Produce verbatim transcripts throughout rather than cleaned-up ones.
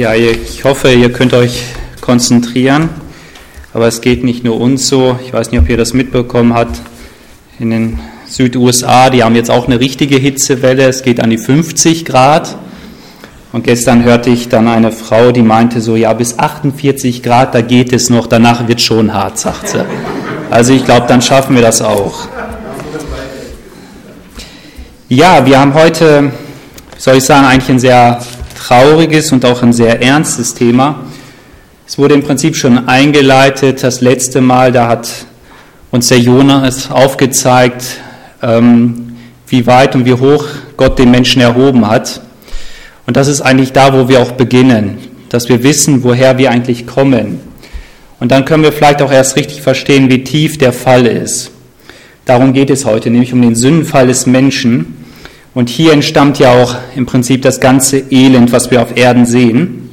Ja, ich hoffe, ihr könnt euch konzentrieren, aber es geht nicht nur uns so. Ich weiß nicht, ob ihr das mitbekommen habt. In den Süd-U S A, die haben jetzt auch eine richtige Hitzewelle. Es geht an die fünfzig Grad. Und gestern hörte ich dann eine Frau, die meinte so, ja, bis achtundvierzig Grad, da geht es noch, danach wird schon hart, sagt sie. Also ich glaube, dann schaffen wir das auch. Ja, wir haben heute, soll ich sagen, eigentlich ein sehr trauriges und auch ein sehr ernstes Thema. Es wurde im Prinzip schon eingeleitet, das letzte Mal, da hat uns der Jonas aufgezeigt, ähm, wie weit und wie hoch Gott den Menschen erhoben hat. Und das ist eigentlich da, wo wir auch beginnen, dass wir wissen, woher wir eigentlich kommen. Und dann können wir vielleicht auch erst richtig verstehen, wie tief der Fall ist. Darum geht es heute, nämlich um den Sündenfall des Menschen. Und hier entstammt ja auch im Prinzip das ganze Elend, was wir auf Erden sehen.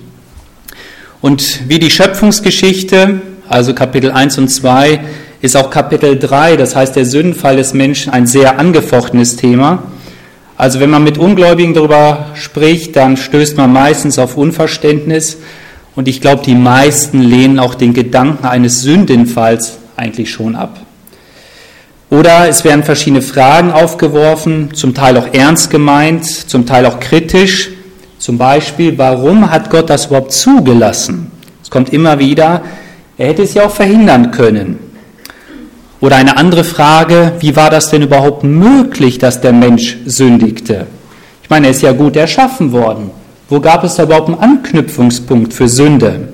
Und wie die Schöpfungsgeschichte, also Kapitel eins und zwei, ist auch Kapitel drei, das heißt der Sündenfall des Menschen, ein sehr angefochtenes Thema. Also wenn man mit Ungläubigen darüber spricht, dann stößt man meistens auf Unverständnis. Und ich glaube, die meisten lehnen auch den Gedanken eines Sündenfalls eigentlich schon ab. Oder es werden verschiedene Fragen aufgeworfen, zum Teil auch ernst gemeint, zum Teil auch kritisch. Zum Beispiel, warum hat Gott das überhaupt zugelassen? Es kommt immer wieder, er hätte es ja auch verhindern können. Oder eine andere Frage, wie war das denn überhaupt möglich, dass der Mensch sündigte? Ich meine, er ist ja gut erschaffen worden. Wo gab es da überhaupt einen Anknüpfungspunkt für Sünde?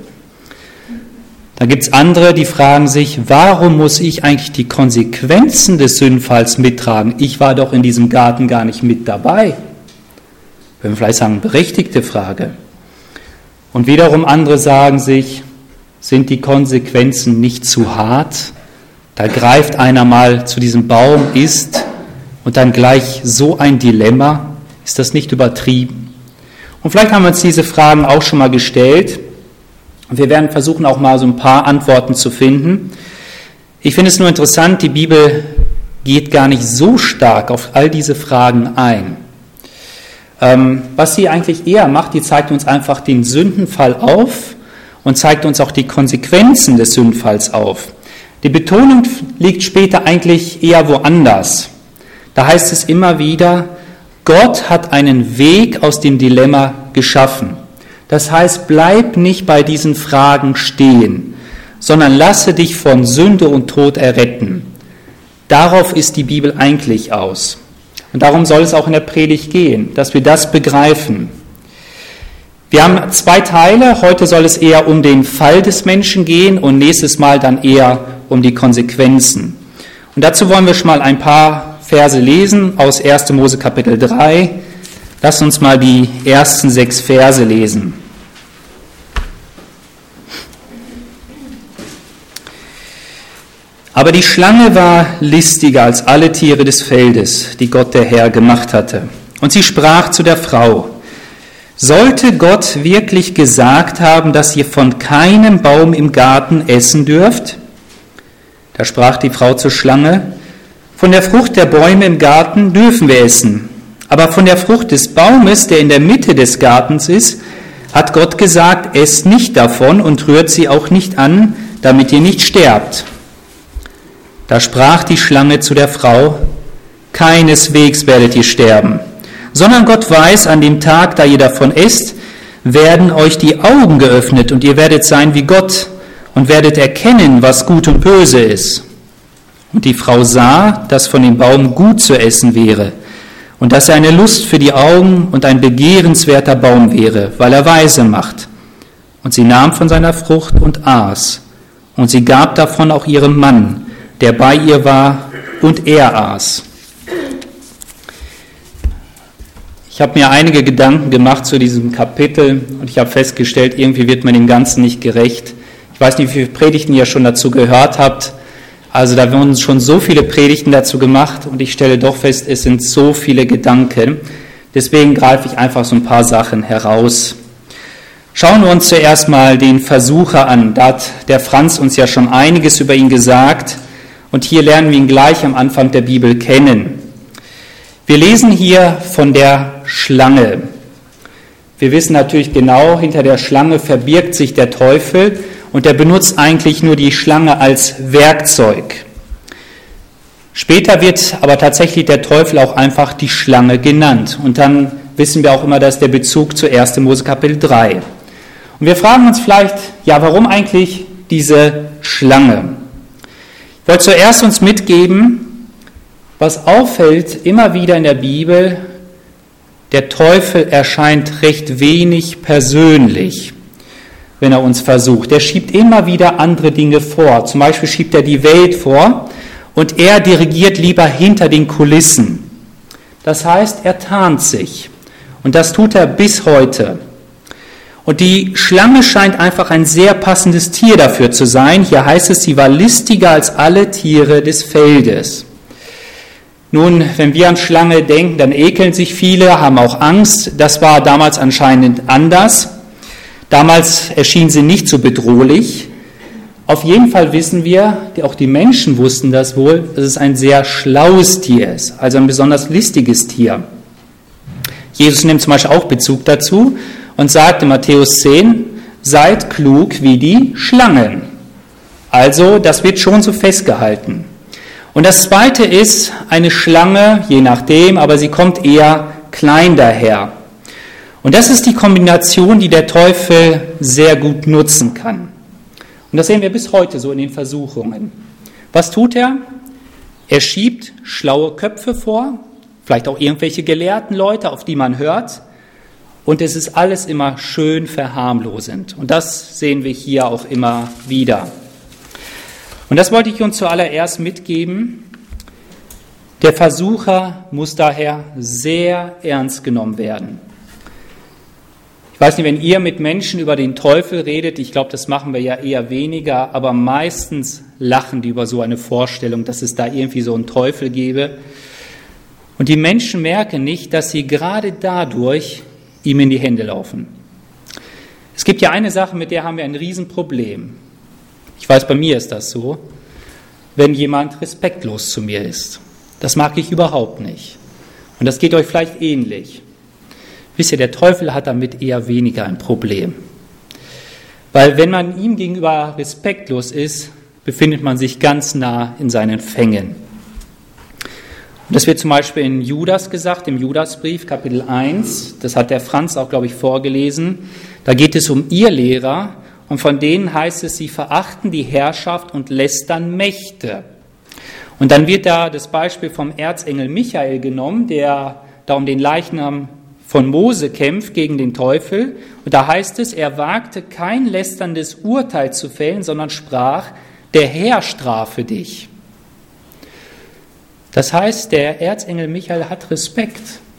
Da gibt es andere, die fragen sich, warum muss ich eigentlich die Konsequenzen des Sündenfalls mittragen? Ich war doch in diesem Garten gar nicht mit dabei. Wenn wir vielleicht sagen, berechtigte Frage. Und wiederum andere sagen sich, sind die Konsequenzen nicht zu hart? Da greift einer mal zu diesem Baum, isst und dann gleich so ein Dilemma. Ist das nicht übertrieben? Und vielleicht haben wir uns diese Fragen auch schon mal gestellt. Und wir werden versuchen, auch mal so ein paar Antworten zu finden. Ich finde es nur interessant, die Bibel geht gar nicht so stark auf all diese Fragen ein. Ähm, was sie eigentlich eher macht, die zeigt uns einfach den Sündenfall auf und zeigt uns auch die Konsequenzen des Sündenfalls auf. Die Betonung liegt später eigentlich eher woanders. Da heißt es immer wieder, Gott hat einen Weg aus dem Dilemma geschaffen. Das heißt, bleib nicht bei diesen Fragen stehen, sondern lasse dich von Sünde und Tod erretten. Darauf ist die Bibel eigentlich aus. Und darum soll es auch in der Predigt gehen, dass wir das begreifen. Wir haben zwei Teile. Heute soll es eher um den Fall des Menschen gehen und nächstes Mal dann eher um die Konsequenzen. Und dazu wollen wir schon mal ein paar Verse lesen aus erster Mose Kapitel drei. Lasst uns mal die ersten sechs Verse lesen. Aber die Schlange war listiger als alle Tiere des Feldes, die Gott der Herr gemacht hatte. Und sie sprach zu der Frau, sollte Gott wirklich gesagt haben, dass ihr von keinem Baum im Garten essen dürft? Da sprach die Frau zur Schlange, von der Frucht der Bäume im Garten dürfen wir essen. Aber von der Frucht des Baumes, der in der Mitte des Gartens ist, hat Gott gesagt, esst nicht davon und rührt sie auch nicht an, damit ihr nicht sterbt. Da sprach die Schlange zu der Frau, keineswegs werdet ihr sterben, sondern Gott weiß, an dem Tag, da ihr davon esst, werden euch die Augen geöffnet und ihr werdet sein wie Gott und werdet erkennen, was gut und böse ist. Und die Frau sah, dass von dem Baum gut zu essen wäre und dass er eine Lust für die Augen und ein begehrenswerter Baum wäre, weil er weise macht. Und sie nahm von seiner Frucht und aß. Und sie gab davon auch ihrem Mann, der bei ihr war, und er aß. Ich habe mir einige Gedanken gemacht zu diesem Kapitel und ich habe festgestellt, irgendwie wird man dem Ganzen nicht gerecht. Ich weiß nicht, wie viele Predigten ihr schon dazu gehört habt. Also da wurden schon so viele Predigten dazu gemacht und ich stelle doch fest, es sind so viele Gedanken. Deswegen greife ich einfach so ein paar Sachen heraus. Schauen wir uns zuerst mal den Versucher an. Da hat der Franz uns ja schon einiges über ihn gesagt und hier lernen wir ihn gleich am Anfang der Bibel kennen. Wir lesen hier von der Schlange. Wir wissen natürlich genau, hinter der Schlange verbirgt sich der Teufel und er benutzt eigentlich nur die Schlange als Werkzeug. Später wird aber tatsächlich der Teufel auch einfach die Schlange genannt. Und dann wissen wir auch immer, dass der Bezug zu ersten Mose Kapitel drei. Und wir fragen uns vielleicht, ja, warum eigentlich diese Schlange? Ich wollte zuerst uns mitgeben, was auffällt immer wieder in der Bibel, der Teufel erscheint recht wenig persönlich, wenn er uns versucht. Er schiebt immer wieder andere Dinge vor. Zum Beispiel schiebt er die Welt vor. Und er dirigiert lieber hinter den Kulissen. Das heißt, er tarnt sich. Und das tut er bis heute. Und die Schlange scheint einfach ein sehr passendes Tier dafür zu sein. Hier heißt es, sie war listiger als alle Tiere des Feldes. Nun, wenn wir an Schlange denken, dann ekeln sich viele, haben auch Angst. Das war damals anscheinend anders. Damals erschien sie nicht so bedrohlich. Auf jeden Fall wissen wir, auch die Menschen wussten das wohl, dass es ein sehr schlaues Tier ist, also ein besonders listiges Tier. Jesus nimmt zum Beispiel auch Bezug dazu und sagt in Matthäus zehn, seid klug wie die Schlangen. Also das wird schon so festgehalten. Und das Zweite ist eine Schlange, je nachdem, aber sie kommt eher klein daher. Und das ist die Kombination, die der Teufel sehr gut nutzen kann. Und das sehen wir bis heute so in den Versuchungen. Was tut er? Er schiebt schlaue Köpfe vor, vielleicht auch irgendwelche gelehrten Leute, auf die man hört. Und es ist alles immer schön verharmlosend. Und das sehen wir hier auch immer wieder. Und das wollte ich uns zuallererst mitgeben. Der Versucher muss daher sehr ernst genommen werden. Ich weiß nicht, wenn ihr mit Menschen über den Teufel redet, ich glaube, das machen wir ja eher weniger, aber meistens lachen die über so eine Vorstellung, dass es da irgendwie so einen Teufel gäbe. Und die Menschen merken nicht, dass sie gerade dadurch ihm in die Hände laufen. Es gibt ja eine Sache, mit der haben wir ein Riesenproblem. Ich weiß, bei mir ist das so, wenn jemand respektlos zu mir ist. Das mag ich überhaupt nicht. Und das geht euch vielleicht ähnlich. Wisst ihr, der Teufel hat damit eher weniger ein Problem. Weil wenn man ihm gegenüber respektlos ist, befindet man sich ganz nah in seinen Fängen. Und das wird zum Beispiel in Judas gesagt, im Judasbrief, Kapitel eins, das hat der Franz auch, glaube ich, vorgelesen. Da geht es um Irrlehrer und von denen heißt es, sie verachten die Herrschaft und lästern Mächte. Und dann wird da das Beispiel vom Erzengel Michael genommen, der da um den Leichnam von Mose kämpft gegen den Teufel. Und da heißt es, er wagte kein lästerndes Urteil zu fällen, sondern sprach, der Herr strafe dich. Das heißt, der Erzengel Michael hat Respekt.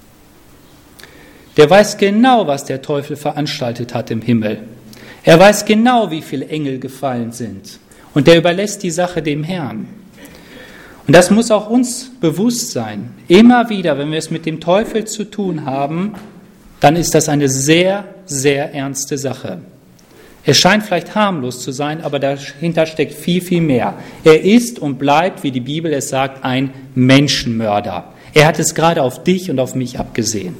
Der weiß genau, was der Teufel veranstaltet hat im Himmel. Er weiß genau, wie viele Engel gefallen sind. Und der überlässt die Sache dem Herrn. Und das muss auch uns bewusst sein. Immer wieder, wenn wir es mit dem Teufel zu tun haben, dann ist das eine sehr, sehr ernste Sache. Es scheint vielleicht harmlos zu sein, aber dahinter steckt viel, viel mehr. Er ist und bleibt, wie die Bibel es sagt, ein Menschenmörder. Er hat es gerade auf dich und auf mich abgesehen.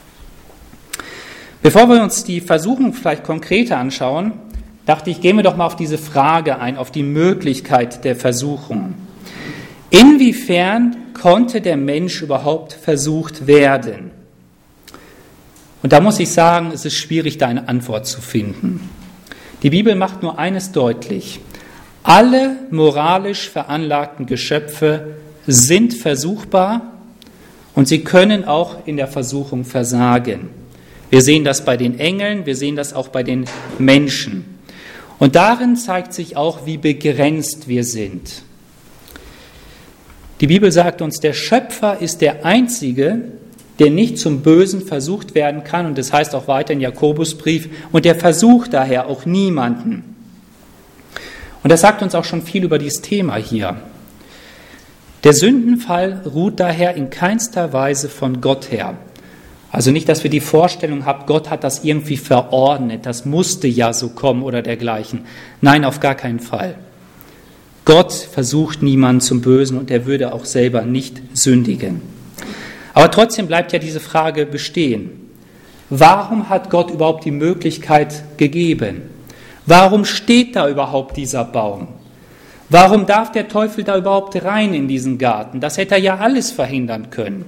Bevor wir uns die Versuchung vielleicht konkreter anschauen, dachte ich, gehen wir doch mal auf diese Frage ein, auf die Möglichkeit der Versuchung. Inwiefern konnte der Mensch überhaupt versucht werden? Und da muss ich sagen, es ist schwierig, da eine Antwort zu finden. Die Bibel macht nur eines deutlich. Alle moralisch veranlagten Geschöpfe sind versuchbar und sie können auch in der Versuchung versagen. Wir sehen das bei den Engeln, wir sehen das auch bei den Menschen. Und darin zeigt sich auch, wie begrenzt wir sind. Die Bibel sagt uns, der Schöpfer ist der Einzige, der nicht zum Bösen versucht werden kann. Und das heißt auch weiter in Jakobusbrief, und der versucht daher auch niemanden. Und das sagt uns auch schon viel über dieses Thema hier. Der Sündenfall ruht daher in keinster Weise von Gott her. Also nicht, dass wir die Vorstellung haben, Gott hat das irgendwie verordnet, das musste ja so kommen oder dergleichen. Nein, auf gar keinen Fall. Gott versucht niemanden zum Bösen und er würde auch selber nicht sündigen. Aber trotzdem bleibt ja diese Frage bestehen. Warum hat Gott überhaupt die Möglichkeit gegeben? Warum steht da überhaupt dieser Baum? Warum darf der Teufel da überhaupt rein in diesen Garten? Das hätte er ja alles verhindern können.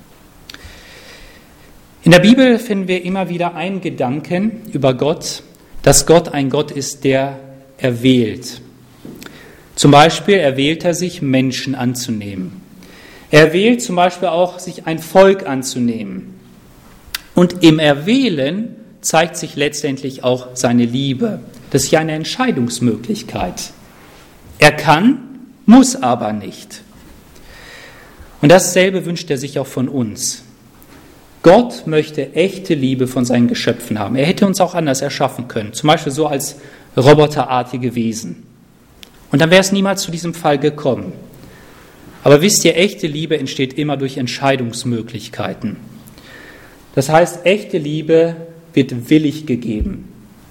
In der Bibel finden wir immer wieder einen Gedanken über Gott, dass Gott ein Gott ist, der erwählt. Zum Beispiel erwählt er sich, Menschen anzunehmen. Er wählt zum Beispiel auch, sich ein Volk anzunehmen. Und im Erwählen zeigt sich letztendlich auch seine Liebe. Das ist ja eine Entscheidungsmöglichkeit. Er kann, muss aber nicht. Und dasselbe wünscht er sich auch von uns. Gott möchte echte Liebe von seinen Geschöpfen haben. Er hätte uns auch anders erschaffen können, zum Beispiel so als roboterartige Wesen. Und dann wäre es niemals zu diesem Fall gekommen. Aber wisst ihr, echte Liebe entsteht immer durch Entscheidungsmöglichkeiten. Das heißt, echte Liebe wird willig gegeben.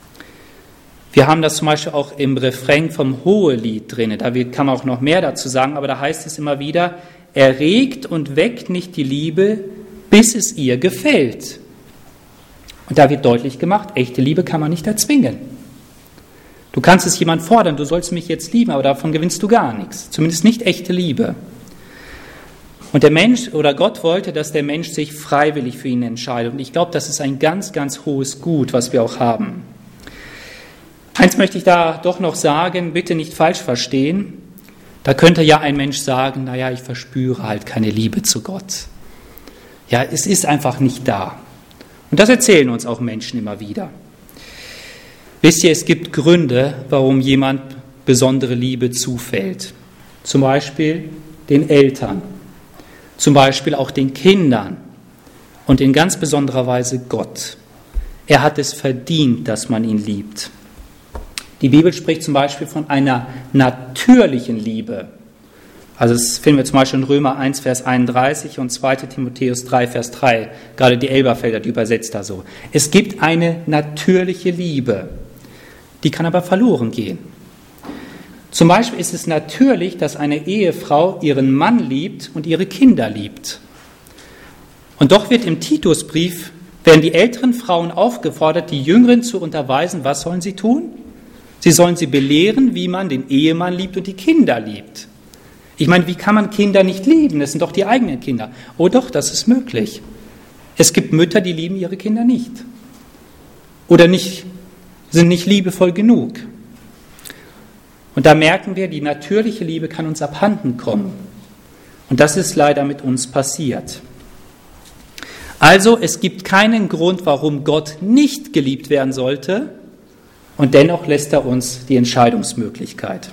Wir haben das zum Beispiel auch im Refrain vom Hohelied drin. Da kann man auch noch mehr dazu sagen, aber da heißt es immer wieder, erregt und weckt nicht die Liebe, bis es ihr gefällt. Und da wird deutlich gemacht, echte Liebe kann man nicht erzwingen. Du kannst es jemand fordern, du sollst mich jetzt lieben, aber davon gewinnst du gar nichts. Zumindest nicht echte Liebe. Und der Mensch oder Gott wollte, dass der Mensch sich freiwillig für ihn entscheidet. Und ich glaube, das ist ein ganz, ganz hohes Gut, was wir auch haben. Eins möchte ich da doch noch sagen, bitte nicht falsch verstehen. Da könnte ja ein Mensch sagen, naja, ich verspüre halt keine Liebe zu Gott. Ja, es ist einfach nicht da. Und das erzählen uns auch Menschen immer wieder. Wisst ihr, es gibt Gründe, warum jemand besondere Liebe zufällt. Zum Beispiel den Eltern, zum Beispiel auch den Kindern und in ganz besonderer Weise Gott. Er hat es verdient, dass man ihn liebt. Die Bibel spricht zum Beispiel von einer natürlichen Liebe. Also das finden wir zum Beispiel in Römer eins, Vers einunddreißig und zweiter Timotheus drei, Vers drei. Gerade die Elberfelder, die übersetzt da so. Es gibt eine natürliche Liebe, die kann aber verloren gehen. Zum Beispiel ist es natürlich, dass eine Ehefrau ihren Mann liebt und ihre Kinder liebt. Und doch wird im Titusbrief, werden die älteren Frauen aufgefordert, die Jüngeren zu unterweisen. Was sollen sie tun? Sie sollen sie belehren, wie man den Ehemann liebt und die Kinder liebt. Ich meine, wie kann man Kinder nicht lieben? Das sind doch die eigenen Kinder. Oh doch, das ist möglich. Es gibt Mütter, die lieben ihre Kinder nicht. Oder nicht, sind nicht liebevoll genug. Und da merken wir, die natürliche Liebe kann uns abhanden kommen. Und das ist leider mit uns passiert. Also, es gibt keinen Grund, warum Gott nicht geliebt werden sollte. Und dennoch lässt er uns die Entscheidungsmöglichkeit.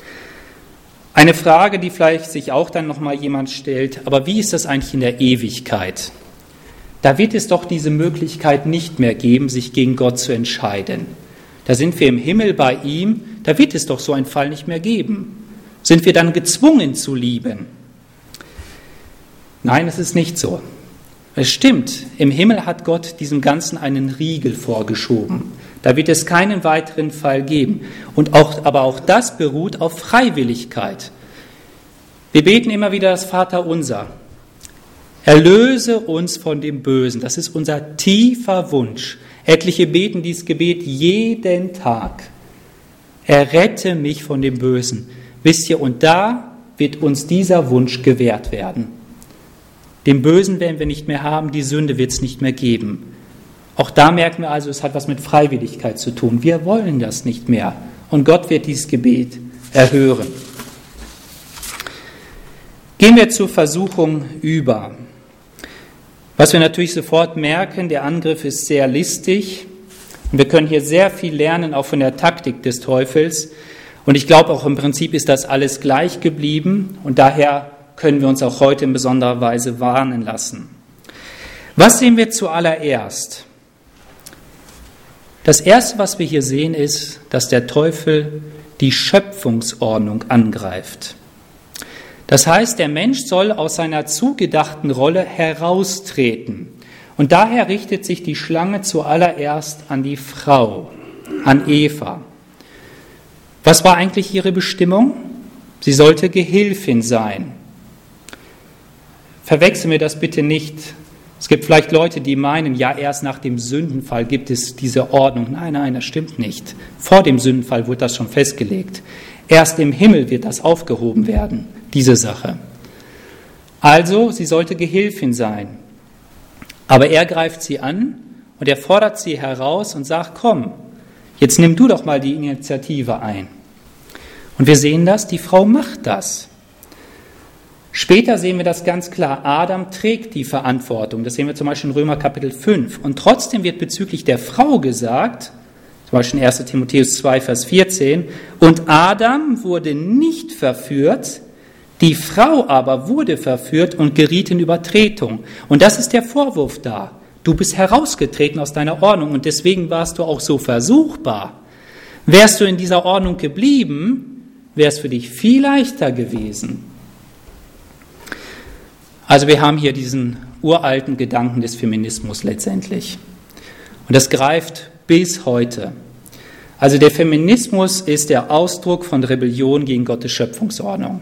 Eine Frage, die vielleicht sich auch dann nochmal jemand stellt, aber wie ist das eigentlich in der Ewigkeit? Da wird es doch diese Möglichkeit nicht mehr geben, sich gegen Gott zu entscheiden. Da sind wir im Himmel bei ihm, da wird es doch so einen Fall nicht mehr geben. Sind wir dann gezwungen zu lieben? Nein, es ist nicht so. Es stimmt, im Himmel hat Gott diesem Ganzen einen Riegel vorgeschoben. Da wird es keinen weiteren Fall geben. Und auch, aber auch das beruht auf Freiwilligkeit. Wir beten immer wieder das Vaterunser. Erlöse uns von dem Bösen. Das ist unser tiefer Wunsch. Etliche beten dieses Gebet jeden Tag. Errette mich von dem Bösen. Wisst ihr, und da wird uns dieser Wunsch gewährt werden. Den Bösen werden wir nicht mehr haben, die Sünde wird es nicht mehr geben. Auch da merken wir also, es hat was mit Freiwilligkeit zu tun. Wir wollen das nicht mehr. Und Gott wird dieses Gebet erhören. Gehen wir zur Versuchung über. Was wir natürlich sofort merken, der Angriff ist sehr listig. Und wir können hier sehr viel lernen, auch von der Taktik des Teufels. Und ich glaube auch im Prinzip ist das alles gleich geblieben. Und daher können wir uns auch heute in besonderer Weise warnen lassen. Was sehen wir zuallererst? Das Erste, was wir hier sehen, ist, dass der Teufel die Schöpfungsordnung angreift. Das heißt, der Mensch soll aus seiner zugedachten Rolle heraustreten. Und daher richtet sich die Schlange zuallererst an die Frau, an Eva. Was war eigentlich ihre Bestimmung? Sie sollte Gehilfin sein. Verwechseln wir das bitte nicht Es gibt vielleicht Leute, die meinen, ja, erst nach dem Sündenfall gibt es diese Ordnung. Nein, nein, das stimmt nicht. Vor dem Sündenfall wurde das schon festgelegt. Erst im Himmel wird das aufgehoben werden, diese Sache. Also, sie sollte Gehilfin sein. Aber er greift sie an und er fordert sie heraus und sagt, komm, jetzt nimm du doch mal die Initiative ein. Und wir sehen das, die Frau macht das. Später sehen wir das ganz klar. Adam trägt die Verantwortung. Das sehen wir zum Beispiel in Römer Kapitel fünf. Und trotzdem wird bezüglich der Frau gesagt, zum Beispiel in erster Timotheus zwei, Vers vierzehn, und Adam wurde nicht verführt, die Frau aber wurde verführt und geriet in Übertretung. Und das ist der Vorwurf da. Du bist herausgetreten aus deiner Ordnung und deswegen warst du auch so versuchbar. Wärst du in dieser Ordnung geblieben, wäre es für dich viel leichter gewesen. Also wir haben hier diesen uralten Gedanken des Feminismus letztendlich. Und das greift bis heute. Also der Feminismus ist der Ausdruck von Rebellion gegen Gottes Schöpfungsordnung.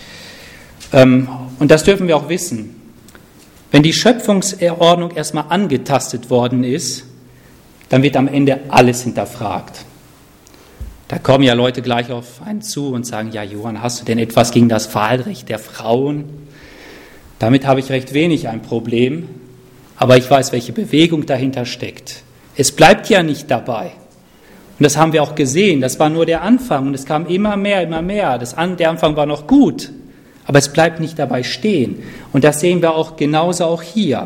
Und das dürfen wir auch wissen. Wenn die Schöpfungsordnung erstmal angetastet worden ist, dann wird am Ende alles hinterfragt. Da kommen ja Leute gleich auf einen zu und sagen, ja Johann, hast du denn etwas gegen das Wahlrecht der Frauen? Damit habe ich recht wenig ein Problem, aber ich weiß, welche Bewegung dahinter steckt. Es bleibt ja nicht dabei. Und das haben wir auch gesehen, das war nur der Anfang und es kam immer mehr, immer mehr. Das An- der Anfang war noch gut. Aber es bleibt nicht dabei stehen. Und das sehen wir auch genauso auch hier.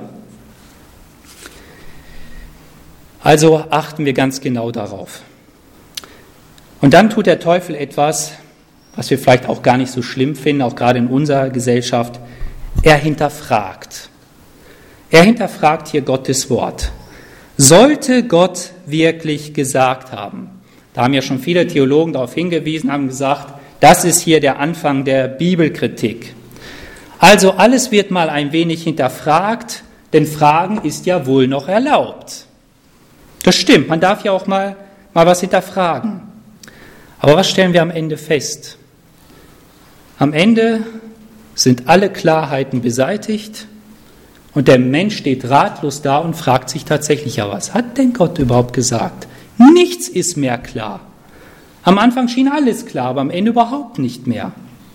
Also achten wir ganz genau darauf. Und dann tut der Teufel etwas, was wir vielleicht auch gar nicht so schlimm finden, auch gerade in unserer Gesellschaft. Er hinterfragt. Er hinterfragt hier Gottes Wort. Sollte Gott wirklich gesagt haben? Da haben ja schon viele Theologen darauf hingewiesen, haben gesagt, das ist hier der Anfang der Bibelkritik. Also alles wird mal ein wenig hinterfragt, denn Fragen ist ja wohl noch erlaubt. Das stimmt, man darf ja auch mal, mal was hinterfragen. Aber was stellen wir am Ende fest? Am Ende sind alle Klarheiten beseitigt und der Mensch steht ratlos da und fragt sich tatsächlich, ja, was hat denn Gott überhaupt gesagt? Nichts ist mehr klar. Am Anfang schien alles klar, aber am Ende überhaupt nicht mehr.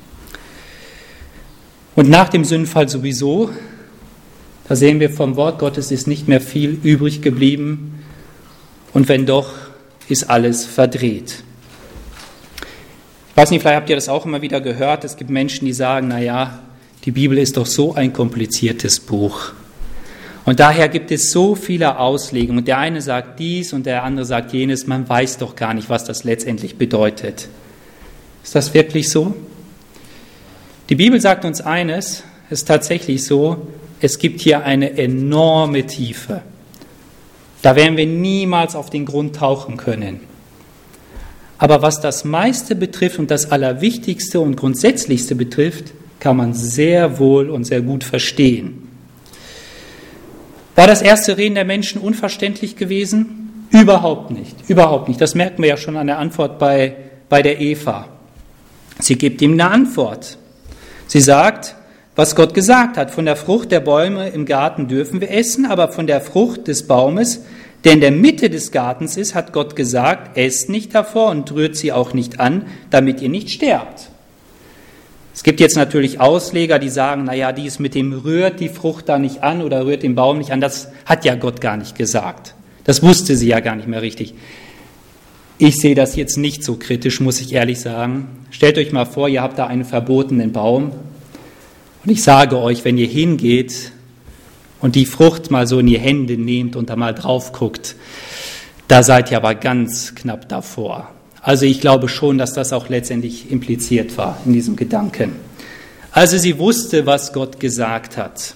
Und nach dem Sündenfall sowieso, da sehen wir vom Wort Gottes, ist nicht mehr viel übrig geblieben. Und wenn doch, ist alles verdreht. Ich weiß nicht, vielleicht habt ihr das auch immer wieder gehört. Es gibt Menschen, die sagen, naja, die Bibel ist doch so ein kompliziertes Buch. Und daher gibt es so viele Auslegungen. Und der eine sagt dies und der andere sagt jenes. Man weiß doch gar nicht, was das letztendlich bedeutet. Ist das wirklich so? Die Bibel sagt uns eines, es ist tatsächlich so, es gibt hier eine enorme Tiefe. Da werden wir niemals auf den Grund tauchen können. Aber was das meiste betrifft und das Allerwichtigste und Grundsätzlichste betrifft, kann man sehr wohl und sehr gut verstehen. War das erste Reden der Menschen unverständlich gewesen? Überhaupt nicht, überhaupt nicht. Das merken wir ja schon an der Antwort bei, bei der Eva. Sie gibt ihm eine Antwort. Sie sagt, was Gott gesagt hat, von der Frucht der Bäume im Garten dürfen wir essen, aber von der Frucht des Baumes, der in der Mitte des Gartens ist, hat Gott gesagt, esst nicht davor und rührt sie auch nicht an, damit ihr nicht sterbt. Es gibt jetzt natürlich Ausleger, die sagen, naja, dies mit dem rührt die Frucht da nicht an oder rührt den Baum nicht an, das hat ja Gott gar nicht gesagt. Das wusste sie ja gar nicht mehr richtig. Ich sehe das jetzt nicht so kritisch, muss ich ehrlich sagen. Stellt euch mal vor, ihr habt da einen verbotenen Baum und ich sage euch, wenn ihr hingeht und die Frucht mal so in die Hände nehmt und da mal drauf guckt, da seid ihr aber ganz knapp davor. Also ich glaube schon, dass das auch letztendlich impliziert war in diesem Gedanken. Also sie wusste, was Gott gesagt hat.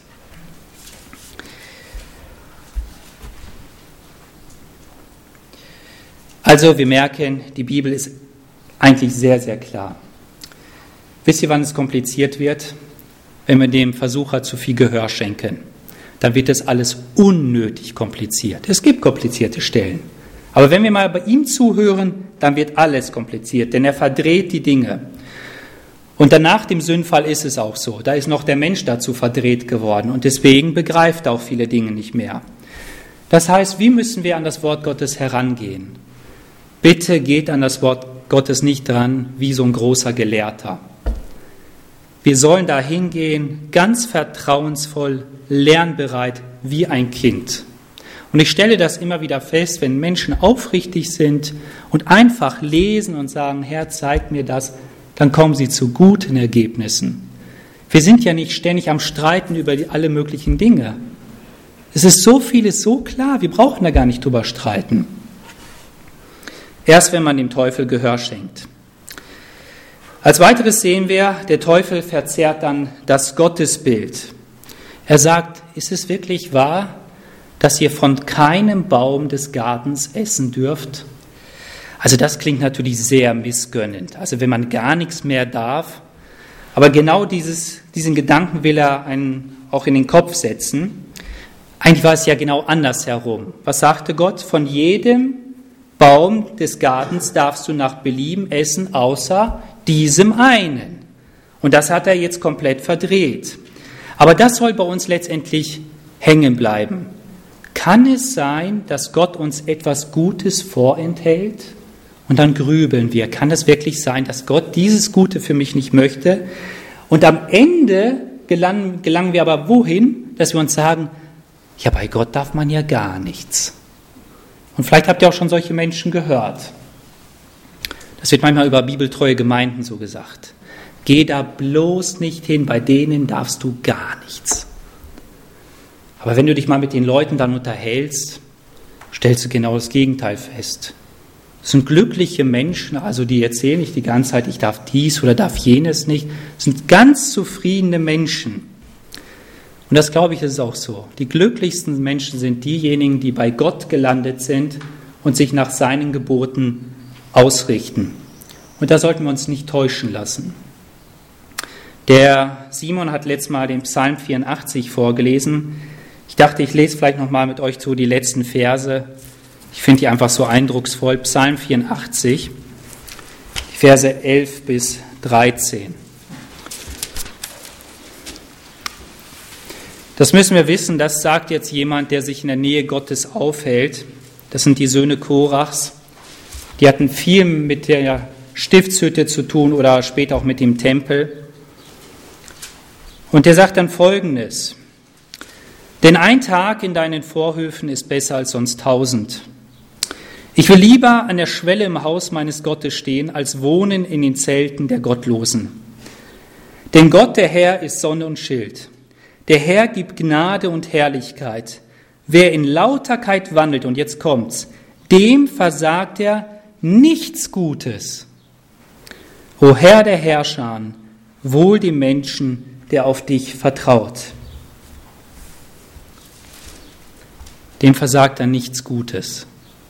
Also wir merken, die Bibel ist eigentlich sehr, sehr klar. Wisst ihr, wann es kompliziert wird? Wenn wir dem Versucher zu viel Gehör schenken. Dann wird das alles unnötig kompliziert. Es gibt komplizierte Stellen. Aber wenn wir mal bei ihm zuhören, dann wird alles kompliziert, denn er verdreht die Dinge. Und danach dem Sündfall ist es auch so. Da ist noch der Mensch dazu verdreht geworden und deswegen begreift er auch viele Dinge nicht mehr. Das heißt, wie müssen wir an das Wort Gottes herangehen? Bitte geht an das Wort Gottes nicht dran wie so ein großer Gelehrter. Wir sollen da hingehen, ganz vertrauensvoll, lernbereit, wie ein Kind. Und ich stelle das immer wieder fest, wenn Menschen aufrichtig sind und einfach lesen und sagen, Herr, zeig mir das, dann kommen sie zu guten Ergebnissen. Wir sind ja nicht ständig am Streiten über die, alle möglichen Dinge. Es ist so vieles so klar, wir brauchen da gar nicht drüber streiten. Erst wenn man dem Teufel Gehör schenkt. Als weiteres sehen wir, der Teufel verzerrt dann das Gottesbild. Er sagt, ist es wirklich wahr, dass ihr von keinem Baum des Gartens essen dürft? Also das klingt natürlich sehr missgönnend, also wenn man gar nichts mehr darf. Aber genau dieses, diesen Gedanken will er einen auch in den Kopf setzen. Eigentlich war es ja genau andersherum. Was sagte Gott? Von jedem Baum des Gartens darfst du nach Belieben essen, außer diesem einen. Und das hat er jetzt komplett verdreht. Aber das soll bei uns letztendlich hängen bleiben. Kann es sein, dass Gott uns etwas Gutes vorenthält? Und dann grübeln wir. Kann es wirklich sein, dass Gott dieses Gute für mich nicht möchte? Und am Ende gelangen, gelangen wir aber wohin, dass wir uns sagen, ja, bei Gott darf man ja gar nichts. Und vielleicht habt ihr auch schon solche Menschen gehört. Das wird manchmal über bibeltreue Gemeinden so gesagt. Geh da bloß nicht hin, bei denen darfst du gar nichts. Aber wenn du dich mal mit den Leuten dann unterhältst, stellst du genau das Gegenteil fest. Es sind glückliche Menschen, also die erzählen nicht die ganze Zeit, ich darf dies oder darf jenes nicht. Es sind ganz zufriedene Menschen. Und das, glaube ich, ist auch so. Die glücklichsten Menschen sind diejenigen, die bei Gott gelandet sind und sich nach seinen Geboten ausrichten. Und da sollten wir uns nicht täuschen lassen. Der Simon hat letztes Mal den Psalm vierundachtzig vorgelesen. Ich dachte, ich lese vielleicht noch mal mit euch so die letzten Verse. Ich finde die einfach so eindrucksvoll. Psalm vierundachtzig, die Verse elf bis dreizehn. Das müssen wir wissen, das sagt jetzt jemand, der sich in der Nähe Gottes aufhält. Das sind die Söhne Korachs. Die hatten viel mit der Stiftshütte zu tun oder später auch mit dem Tempel. Und der sagt dann Folgendes: Denn ein Tag in deinen Vorhöfen ist besser als sonst tausend. Ich will lieber an der Schwelle im Haus meines Gottes stehen, als wohnen in den Zelten der Gottlosen. Denn Gott, der Herr, ist Sonne und Schild. Der Herr gibt Gnade und Herrlichkeit. Wer in Lauterkeit wandelt, und jetzt kommt's, dem versagt er nichts Gutes. O Herr der Herrscher, wohl dem Menschen, der auf dich vertraut. Dem versagt er nichts Gutes.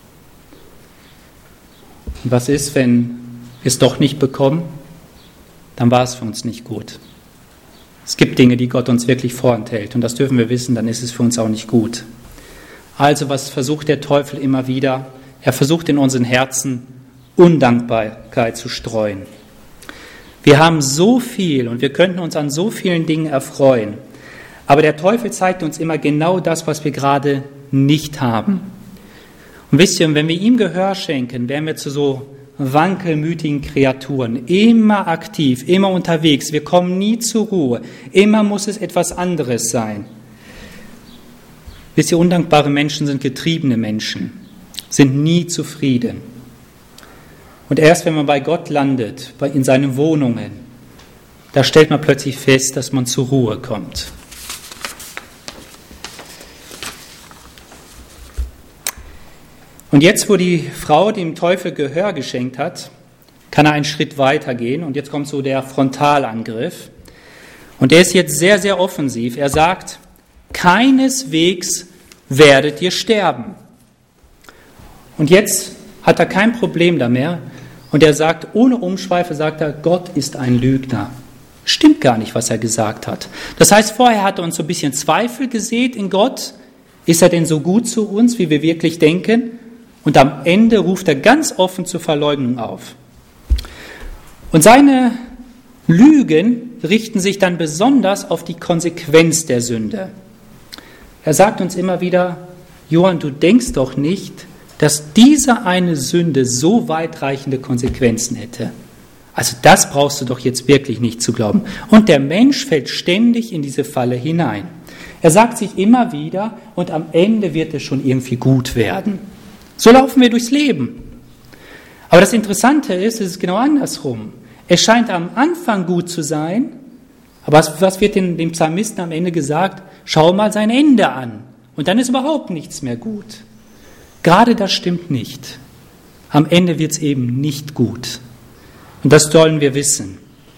Und was ist, wenn wir es doch nicht bekommen? Dann war es für uns nicht gut. Es gibt Dinge, die Gott uns wirklich vorenthält und das dürfen wir wissen, dann ist es für uns auch nicht gut. Also was versucht der Teufel immer wieder? Er versucht in unseren Herzen Undankbarkeit zu streuen. Wir haben so viel und wir könnten uns an so vielen Dingen erfreuen, aber der Teufel zeigt uns immer genau das, was wir gerade nicht haben. Und wisst ihr, wenn wir ihm Gehör schenken, werden wir zu so wankelmütigen Kreaturen, immer aktiv, immer unterwegs, wir kommen nie zur Ruhe, immer muss es etwas anderes sein. Wisst ihr, undankbare Menschen sind getriebene Menschen, sind nie zufrieden. Und erst wenn man bei Gott landet, in seinen Wohnungen, da stellt man plötzlich fest, dass man zur Ruhe kommt. Und jetzt, wo die Frau dem Teufel Gehör geschenkt hat, kann er einen Schritt weiter gehen. Und jetzt kommt so der Frontalangriff. Und der ist jetzt sehr, sehr offensiv. Er sagt, keineswegs werdet ihr sterben. Und jetzt hat er kein Problem da mehr. Und er sagt, ohne Umschweife sagt er, Gott ist ein Lügner. Stimmt gar nicht, was er gesagt hat. Das heißt, vorher hat er uns so ein bisschen Zweifel gesät in Gott. Ist er denn so gut zu uns, wie wir wirklich denken? Und am Ende ruft er ganz offen zur Verleugnung auf. Und seine Lügen richten sich dann besonders auf die Konsequenz der Sünde. Er sagt uns immer wieder, Johann, du denkst doch nicht, dass diese eine Sünde so weitreichende Konsequenzen hätte. Also das brauchst du doch jetzt wirklich nicht zu glauben. Und der Mensch fällt ständig in diese Falle hinein. Er sagt sich immer wieder, und am Ende wird es schon irgendwie gut werden. So laufen wir durchs Leben. Aber das Interessante ist, es ist genau andersrum. Es scheint am Anfang gut zu sein, aber was, was wird dem, dem Psalmisten am Ende gesagt? Schau mal sein Ende an. Und dann ist überhaupt nichts mehr gut. Gerade das stimmt nicht. Am Ende wird es eben nicht gut. Und das sollen wir wissen.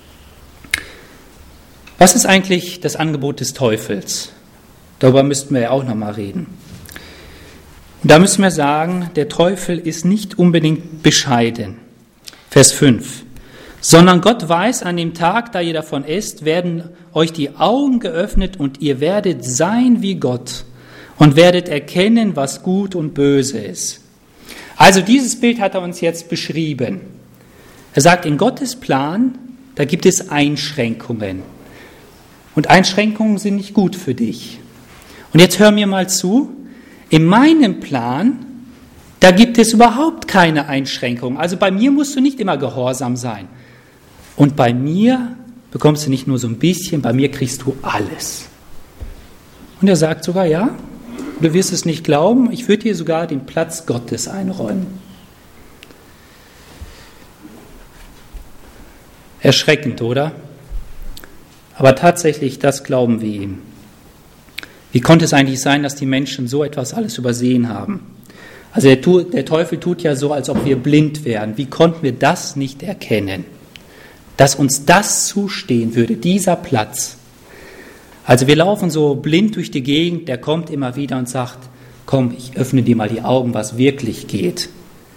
Was ist eigentlich das Angebot des Teufels? Darüber müssten wir ja auch noch mal reden. Und da müssen wir sagen, der Teufel ist nicht unbedingt bescheiden. Vers fünf. Sondern Gott weiß, an dem Tag, da ihr davon esst, werden euch die Augen geöffnet und ihr werdet sein wie Gott und werdet erkennen, was gut und böse ist. Also dieses Bild hat er uns jetzt beschrieben. Er sagt, in Gottes Plan, da gibt es Einschränkungen. Und Einschränkungen sind nicht gut für dich. Und jetzt hör mir mal zu, in meinem Plan, da gibt es überhaupt keine Einschränkungen. Also bei mir musst du nicht immer gehorsam sein. Und bei mir bekommst du nicht nur so ein bisschen, bei mir kriegst du alles. Und er sagt sogar, ja, du wirst es nicht glauben, ich würde dir sogar den Platz Gottes einräumen. Erschreckend, oder? Aber tatsächlich, das glauben wir ihm. Wie konnte es eigentlich sein, dass die Menschen so etwas alles übersehen haben? Also der, der Teufel tut ja so, als ob wir blind wären. Wie konnten wir das nicht erkennen? Dass uns das zustehen würde, dieser Platz. Also wir laufen so blind durch die Gegend, der kommt immer wieder und sagt, komm, ich öffne dir mal die Augen, was wirklich geht.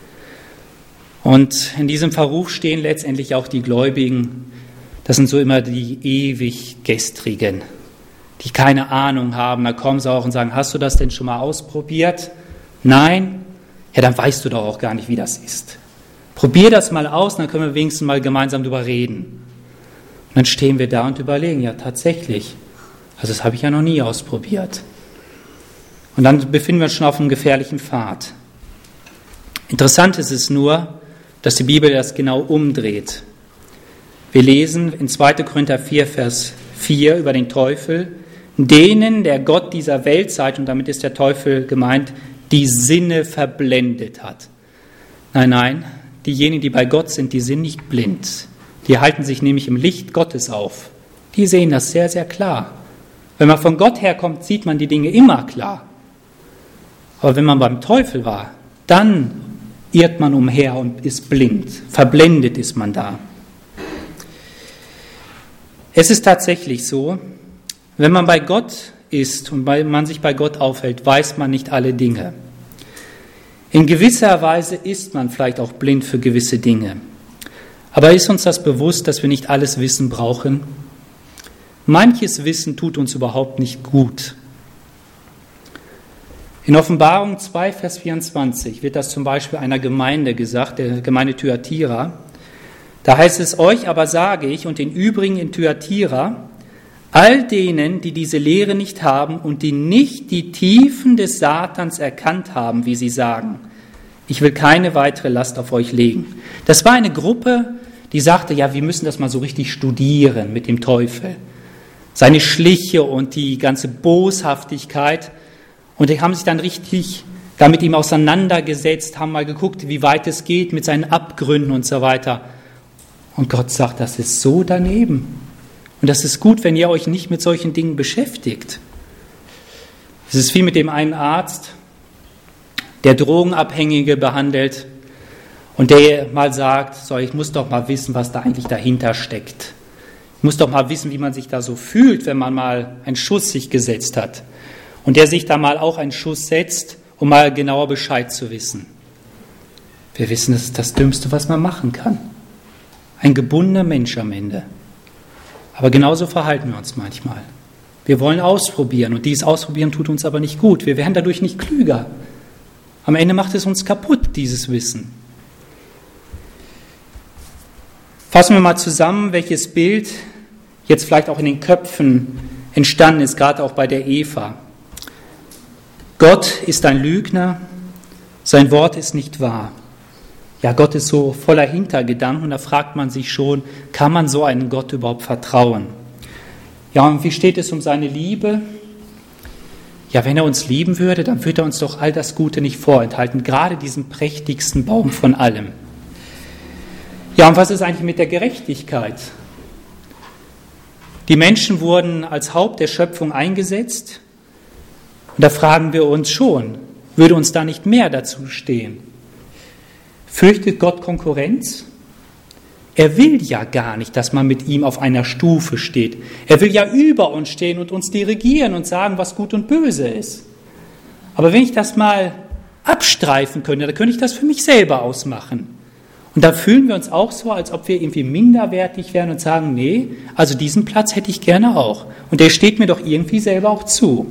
Und in diesem Verruf stehen letztendlich auch die Gläubigen, das sind so immer die ewig Gestrigen, die keine Ahnung haben. Da kommen sie auch und sagen, hast du das denn schon mal ausprobiert? Nein? Ja, dann weißt du doch auch gar nicht, wie das ist. Probier das mal aus, dann können wir wenigstens mal gemeinsam drüber reden. Und dann stehen wir da und überlegen, ja tatsächlich, also das habe ich ja noch nie ausprobiert. Und dann befinden wir uns schon auf einem gefährlichen Pfad. Interessant ist es nur, dass die Bibel das genau umdreht. Wir lesen in zweiter Korinther vier, Vers vier über den Teufel, denen der Gott dieser Weltzeit, und damit ist der Teufel gemeint, die Sinne verblendet hat. Nein, nein, diejenigen, die bei Gott sind, die sind nicht blind. Die halten sich nämlich im Licht Gottes auf. Die sehen das sehr, sehr klar. Wenn man von Gott herkommt, sieht man die Dinge immer klar. Aber wenn man beim Teufel war, dann irrt man umher und ist blind. Verblendet ist man da. Es ist tatsächlich so, wenn man bei Gott ist und man sich bei Gott aufhält, weiß man nicht alle Dinge. In gewisser Weise ist man vielleicht auch blind für gewisse Dinge. Aber ist uns das bewusst, dass wir nicht alles Wissen brauchen? Manches Wissen tut uns überhaupt nicht gut. In Offenbarung zwei, Vers vierundzwanzig wird das zum Beispiel einer Gemeinde gesagt, der Gemeinde Thyatira. Da heißt es, euch aber sage ich und den übrigen in Thyatira, all denen, die diese Lehre nicht haben und die nicht die Tiefen des Satans erkannt haben, wie sie sagen, ich will keine weitere Last auf euch legen. Das war eine Gruppe, die sagte, ja, wir müssen das mal so richtig studieren mit dem Teufel. Seine Schliche und die ganze Boshaftigkeit. Und die haben sich dann richtig da mit ihm auseinandergesetzt, haben mal geguckt, wie weit es geht mit seinen Abgründen und so weiter. Und Gott sagt, das ist so daneben. Und das ist gut, wenn ihr euch nicht mit solchen Dingen beschäftigt. Es ist wie mit dem einen Arzt, der Drogenabhängige behandelt und der mal sagt, so, ich muss doch mal wissen, was da eigentlich dahinter steckt. Ich muss doch mal wissen, wie man sich da so fühlt, wenn man mal einen Schuss sich gesetzt hat. Und der sich da mal auch einen Schuss setzt, um mal genauer Bescheid zu wissen. Wir wissen, das ist das Dümmste, was man machen kann. Ein gebundener Mensch am Ende. Aber genauso verhalten wir uns manchmal. Wir wollen ausprobieren und dieses Ausprobieren tut uns aber nicht gut. Wir werden dadurch nicht klüger. Am Ende macht es uns kaputt, dieses Wissen. Fassen wir mal zusammen, welches Bild jetzt vielleicht auch in den Köpfen entstanden ist, gerade auch bei der Eva. Gott ist ein Lügner, sein Wort ist nicht wahr. Ja, Gott ist so voller Hintergedanken und da fragt man sich schon, kann man so einem Gott überhaupt vertrauen? Ja, und wie steht es um seine Liebe? Ja, wenn er uns lieben würde, dann würde er uns doch all das Gute nicht vorenthalten, gerade diesen prächtigsten Baum von allem. Ja, und was ist eigentlich mit der Gerechtigkeit? Die Menschen wurden als Haupt der Schöpfung eingesetzt und da fragen wir uns schon, würde uns da nicht mehr dazu stehen? Fürchtet Gott Konkurrenz? Er will ja gar nicht, dass man mit ihm auf einer Stufe steht. Er will ja über uns stehen und uns dirigieren und sagen, was gut und böse ist. Aber wenn ich das mal abstreifen könnte, dann könnte ich das für mich selber ausmachen. Und da fühlen wir uns auch so, als ob wir irgendwie minderwertig wären und sagen, nee, also diesen Platz hätte ich gerne auch. Und der steht mir doch irgendwie selber auch zu.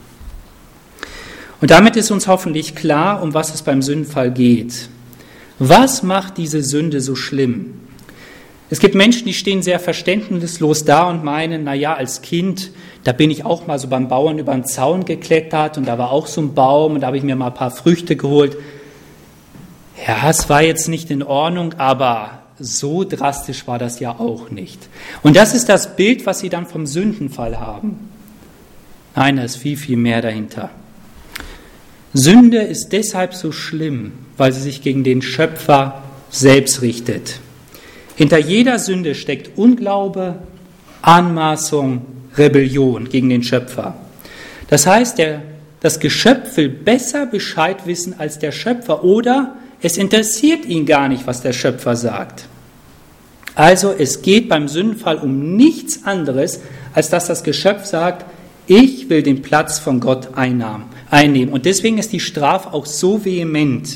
Und damit ist uns hoffentlich klar, um was es beim Sündenfall geht. Was macht diese Sünde so schlimm? Es gibt Menschen, die stehen sehr verständnislos da und meinen, na ja, als Kind, da bin ich auch mal so beim Bauern über den Zaun geklettert und da war auch so ein Baum und da habe ich mir mal ein paar Früchte geholt. Ja, es war jetzt nicht in Ordnung, aber so drastisch war das ja auch nicht. Und das ist das Bild, was sie dann vom Sündenfall haben. Nein, da ist viel, viel mehr dahinter. Sünde ist deshalb so schlimm, weil sie sich gegen den Schöpfer selbst richtet. Hinter jeder Sünde steckt Unglaube, Anmaßung, Rebellion gegen den Schöpfer. Das heißt, der, das Geschöpf will besser Bescheid wissen als der Schöpfer oder es interessiert ihn gar nicht, was der Schöpfer sagt. Also es geht beim Sündenfall um nichts anderes, als dass das Geschöpf sagt, ich will den Platz von Gott einnehmen. Und deswegen ist die Strafe auch so vehement.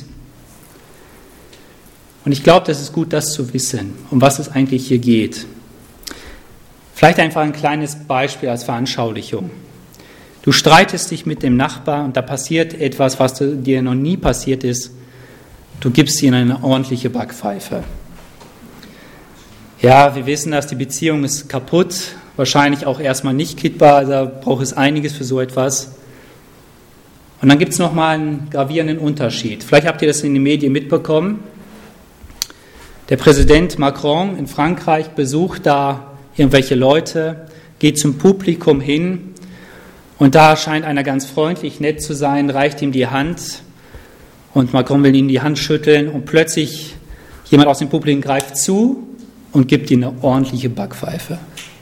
Und ich glaube, das ist gut, das zu wissen, um was es eigentlich hier geht. Vielleicht einfach ein kleines Beispiel als Veranschaulichung. Du streitest dich mit dem Nachbar und da passiert etwas, was dir noch nie passiert ist. Du gibst ihm eine ordentliche Backpfeife. Ja, wir wissen, dass die Beziehung ist kaputt, wahrscheinlich auch erstmal nicht kittbar, da braucht es einiges für so etwas. Und dann gibt es nochmal einen gravierenden Unterschied. Vielleicht habt ihr das in den Medien mitbekommen. Der Präsident Macron in Frankreich besucht da irgendwelche Leute, geht zum Publikum hin und da scheint einer ganz freundlich, nett zu sein, reicht ihm die Hand und Macron will ihm die Hand schütteln und plötzlich jemand aus dem Publikum greift zu und gibt ihm eine ordentliche Backpfeife.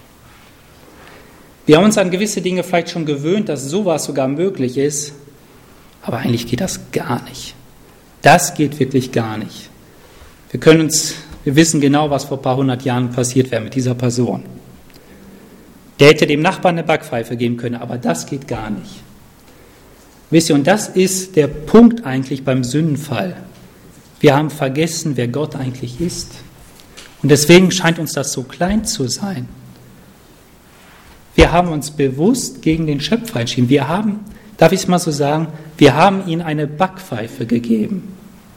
Wir haben uns an gewisse Dinge vielleicht schon gewöhnt, dass sowas sogar möglich ist, aber eigentlich geht das gar nicht. Das geht wirklich gar nicht. Wir können uns, wir wissen genau, was vor ein paar hundert Jahren passiert wäre mit dieser Person. Der hätte dem Nachbarn eine Backpfeife geben können, aber das geht gar nicht. Wisst ihr, und das ist der Punkt eigentlich beim Sündenfall. Wir haben vergessen, wer Gott eigentlich ist. Und deswegen scheint uns das so klein zu sein. Wir haben uns bewusst gegen den Schöpfer entschieden. Wir haben, darf ich es mal so sagen, wir haben ihm eine Backpfeife gegeben.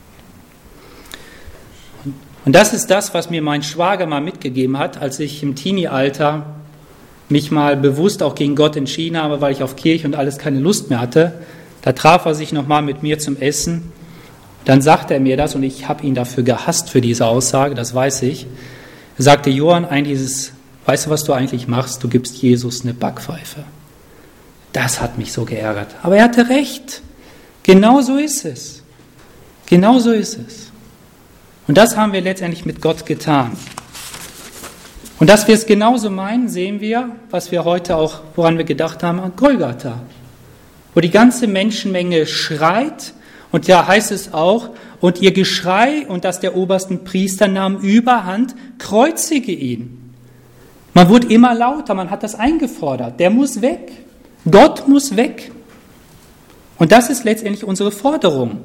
Und das ist das, was mir mein Schwager mal mitgegeben hat, als ich im Teenie-Alter mich mal bewusst auch gegen Gott entschieden habe, weil ich auf Kirche und alles keine Lust mehr hatte. Da traf er sich nochmal mit mir zum Essen. Dann sagte er mir das und ich habe ihn dafür gehasst für diese Aussage, das weiß ich. Er sagte, Johann, eigentlich dieses, weißt du, was du eigentlich machst? Du gibst Jesus eine Backpfeife. Das hat mich so geärgert. Aber er hatte recht. Genau so ist es. Genau so ist es. Und das haben wir letztendlich mit Gott getan. Und dass wir es genauso meinen, sehen wir, was wir heute auch, woran wir gedacht haben, an Golgatha. Wo die ganze Menschenmenge schreit, und da heißt es auch, und ihr Geschrei und das der obersten Priester nahm überhand, kreuzige ihn. Man wurde immer lauter, man hat das eingefordert. Der muss weg. Gott muss weg. Und das ist letztendlich unsere Forderung.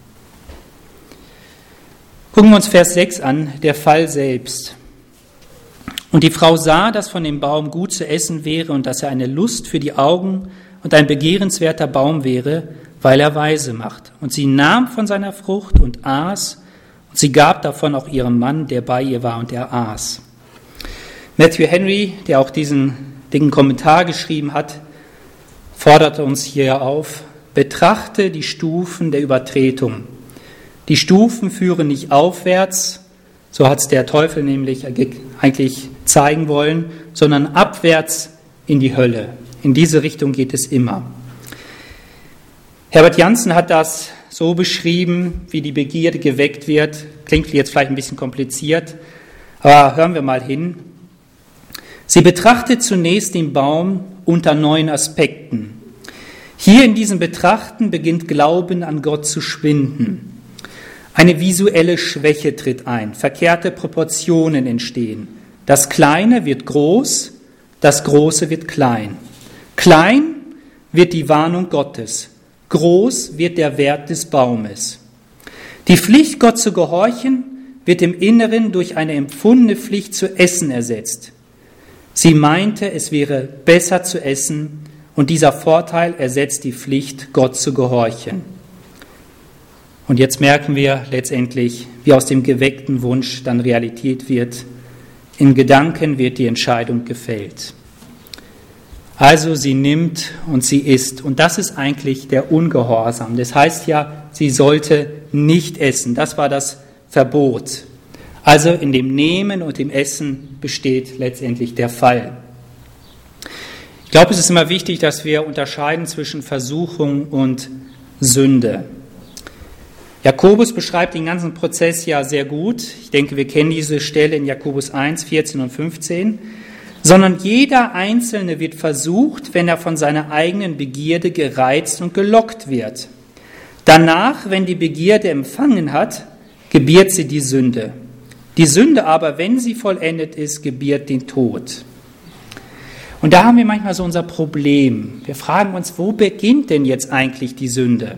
Gucken wir uns Vers sechs an, der Fall selbst. Und die Frau sah, dass von dem Baum gut zu essen wäre und dass er eine Lust für die Augen und ein begehrenswerter Baum wäre, weil er weise macht. Und sie nahm von seiner Frucht und aß Und sie gab davon auch ihrem Mann, der bei ihr war, und er aß. Matthew Henry, der auch diesen dicken Kommentar geschrieben hat, fordert uns hier auf: Betrachte die Stufen der Übertretung. Die Stufen führen nicht aufwärts, so hat es der Teufel nämlich eigentlich zeigen wollen, sondern abwärts in die Hölle. In diese Richtung geht es immer. Herbert Janssen hat das so beschrieben, wie die Begierde geweckt wird. Klingt jetzt vielleicht ein bisschen kompliziert, aber hören wir mal hin. Sie betrachtet zunächst den Baum unter neuen Aspekten. Hier in diesem Betrachten beginnt Glauben an Gott zu schwinden. Eine visuelle Schwäche tritt ein, verkehrte Proportionen entstehen. Das Kleine wird groß, das Große wird klein. Klein wird die Warnung Gottes, groß wird der Wert des Baumes. Die Pflicht, Gott zu gehorchen, wird im Inneren durch eine empfundene Pflicht zu essen ersetzt. Sie meinte, es wäre besser zu essen, und dieser Vorteil ersetzt die Pflicht, Gott zu gehorchen. Und jetzt merken wir letztendlich, wie aus dem geweckten Wunsch dann Realität wird. In Gedanken wird die Entscheidung gefällt. Also sie nimmt und sie isst. Und das ist eigentlich der Ungehorsam. Das heißt ja, sie sollte nicht essen. Das war das Verbot. Also in dem Nehmen und dem Essen besteht letztendlich der Fall. Ich glaube, es ist immer wichtig, dass wir unterscheiden zwischen Versuchung und Sünde. Jakobus beschreibt den ganzen Prozess ja sehr gut. Ich denke, wir kennen diese Stelle in Jakobus eins, vierzehn und fünfzehn. Sondern jeder Einzelne wird versucht, wenn er von seiner eigenen Begierde gereizt und gelockt wird. Danach, wenn die Begierde empfangen hat, gebiert sie die Sünde. Die Sünde aber, wenn sie vollendet ist, gebiert den Tod. Und da haben wir manchmal so unser Problem. Wir fragen uns, wo beginnt denn jetzt eigentlich die Sünde?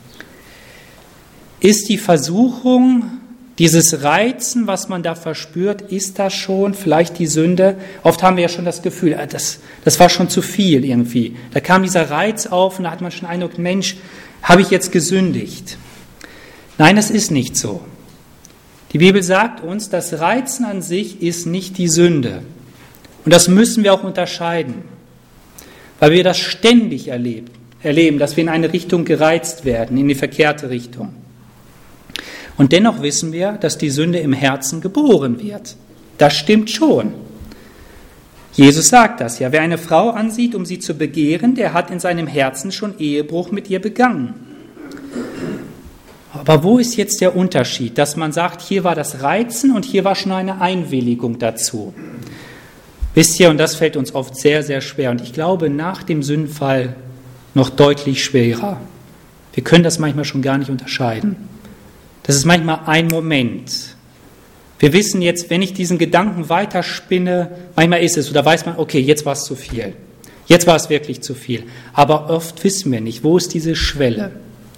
Ist die Versuchung, dieses Reizen, was man da verspürt, ist das schon vielleicht die Sünde? Oft haben wir ja schon das Gefühl, das, das war schon zu viel irgendwie. Da kam dieser Reiz auf und da hat man schon den Eindruck, Mensch, habe ich jetzt gesündigt? Nein, das ist nicht so. Die Bibel sagt uns, das Reizen an sich ist nicht die Sünde. Und das müssen wir auch unterscheiden, weil wir das ständig erleben, erleben, dass wir in eine Richtung gereizt werden, in die verkehrte Richtung. Und dennoch wissen wir, dass die Sünde im Herzen geboren wird. Das stimmt schon. Jesus sagt das ja. Wer eine Frau ansieht, um sie zu begehren, der hat in seinem Herzen schon Ehebruch mit ihr begangen. Aber wo ist jetzt der Unterschied, dass man sagt, hier war das Reizen und hier war schon eine Einwilligung dazu? Wisst ihr, und das fällt uns oft sehr, sehr schwer. Und ich glaube, nach dem Sündenfall noch deutlich schwerer. Wir können das manchmal schon gar nicht unterscheiden. Das ist manchmal ein Moment. Wir wissen jetzt, wenn ich diesen Gedanken weiterspinne, manchmal ist es, oder weiß man, okay, jetzt war es zu viel. Jetzt war es wirklich zu viel. Aber oft wissen wir nicht, wo ist diese Schwelle.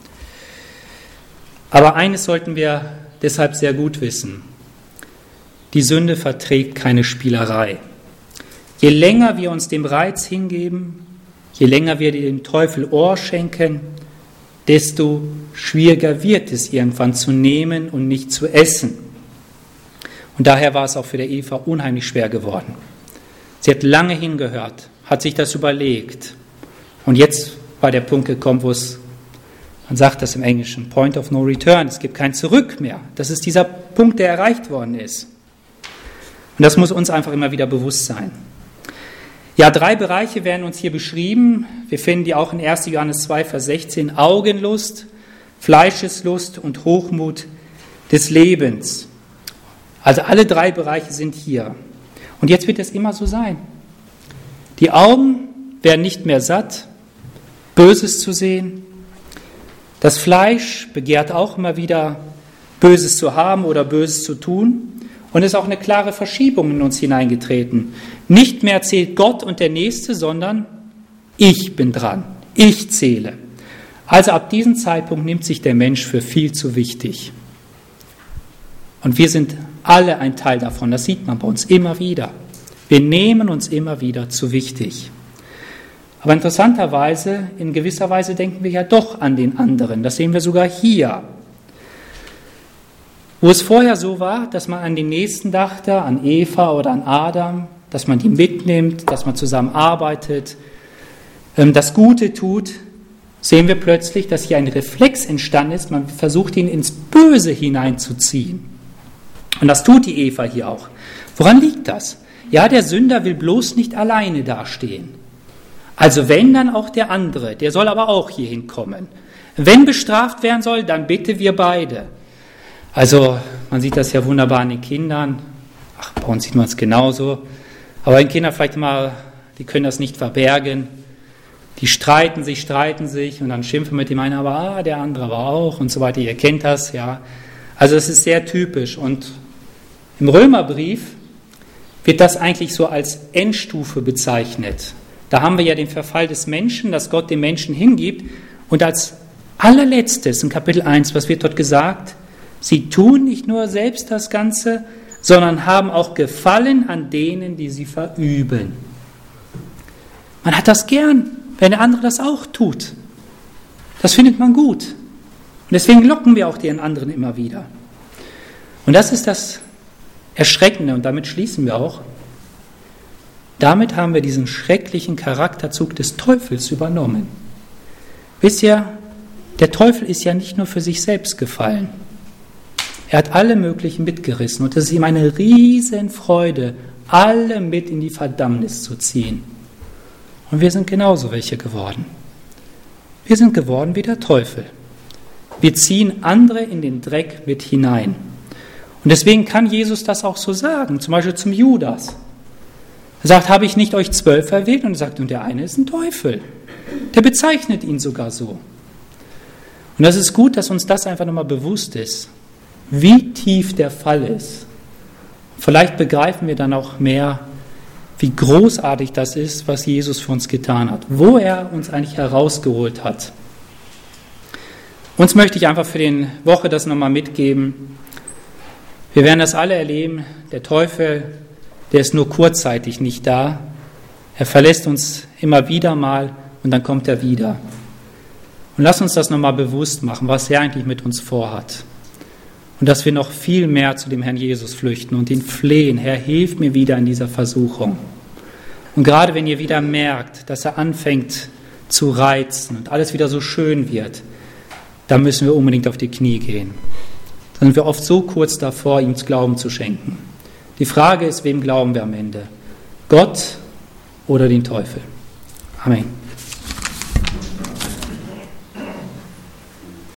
Aber eines sollten wir deshalb sehr gut wissen. Die Sünde verträgt keine Spielerei. Je länger wir uns dem Reiz hingeben, je länger wir dem Teufel Ohr schenken, desto schwieriger wird es irgendwann zu nehmen und nicht zu essen. Und daher war es auch für der Eva unheimlich schwer geworden. Sie hat lange hingehört, hat sich das überlegt. Und jetzt war der Punkt gekommen, wo es, man sagt das im Englischen, Point of No Return, es gibt kein Zurück mehr. Das ist dieser Punkt, der erreicht worden ist. Und das muss uns einfach immer wieder bewusst sein. Ja, drei Bereiche werden uns hier beschrieben. Wir finden die auch in erster Johannes zwei, Vers sechzehn. Augenlust, Fleischeslust und Hochmut des Lebens. Also alle drei Bereiche sind hier. Und jetzt wird es immer so sein. Die Augen werden nicht mehr satt, Böses zu sehen. Das Fleisch begehrt auch immer wieder, Böses zu haben oder Böses zu tun. Und es ist auch eine klare Verschiebung in uns hineingetreten. Nicht mehr zählt Gott und der Nächste, sondern ich bin dran, ich zähle. Also ab diesem Zeitpunkt nimmt sich der Mensch für viel zu wichtig. Und wir sind alle ein Teil davon, das sieht man bei uns immer wieder. Wir nehmen uns immer wieder zu wichtig. Aber interessanterweise, in gewisser Weise denken wir ja doch an den anderen. Das sehen wir sogar hier. Wo es vorher so war, dass man an den Nächsten dachte, an Eva oder an Adam, dass man die mitnimmt, dass man zusammen arbeitet, das Gute tut, sehen wir plötzlich, dass hier ein Reflex entstanden ist. Man versucht, ihn ins Böse hineinzuziehen. Und das tut die Eva hier auch. Woran liegt das? Ja, der Sünder will bloß nicht alleine dastehen. Also wenn, dann auch der andere. Der soll aber auch hier hinkommen. Wenn bestraft werden soll, dann bitte wir beide. Also man sieht das ja wunderbar an den Kindern. Ach, bei uns sieht man es genauso. Aber wenn Kinder vielleicht mal, die können das nicht verbergen. Die streiten sich, streiten sich und dann schimpfen mit dem einen, aber ah, der andere aber auch und so weiter. Ihr kennt das, ja. Also es ist sehr typisch. Und im Römerbrief wird das eigentlich so als Endstufe bezeichnet. Da haben wir ja den Verfall des Menschen, dass Gott den Menschen hingibt. Und als allerletztes in Kapitel eins, was wird dort gesagt? Sie tun nicht nur selbst das Ganze, sondern haben auch Gefallen an denen, die sie verüben. Man hat das gern, wenn der andere das auch tut. Das findet man gut. Und deswegen locken wir auch den anderen immer wieder. Und das ist das Erschreckende, und damit schließen wir auch. Damit haben wir diesen schrecklichen Charakterzug des Teufels übernommen. Wisst ihr, der Teufel ist ja nicht nur für sich selbst gefallen. Er hat alle möglichen mitgerissen und es ist ihm eine Riesenfreude, alle mit in die Verdammnis zu ziehen. Und wir sind genauso welche geworden. Wir sind geworden wie der Teufel. Wir ziehen andere in den Dreck mit hinein. Und deswegen kann Jesus das auch so sagen, zum Beispiel zum Judas. Er sagt, habe ich nicht euch zwölf erwählt? Und er sagt, und der eine ist ein Teufel. Der bezeichnet ihn sogar so. Und das ist gut, dass uns das einfach nochmal bewusst ist, wie tief der Fall ist. Vielleicht begreifen wir dann auch mehr, wie großartig das ist, was Jesus für uns getan hat, wo er uns eigentlich herausgeholt hat. Uns möchte ich einfach für die Woche das nochmal mitgeben. Wir werden das alle erleben. Der Teufel, der ist nur kurzzeitig nicht da. Er verlässt uns immer wieder mal und dann kommt er wieder. Und lass uns das nochmal bewusst machen, was er eigentlich mit uns vorhat. Und dass wir noch viel mehr zu dem Herrn Jesus flüchten und ihn flehen. Herr, hilf mir wieder in dieser Versuchung. Und gerade wenn ihr wieder merkt, dass er anfängt zu reizen und alles wieder so schön wird, dann müssen wir unbedingt auf die Knie gehen. Dann sind wir oft so kurz davor, ihm Glauben zu schenken. Die Frage ist, wem glauben wir am Ende? Gott oder den Teufel? Amen.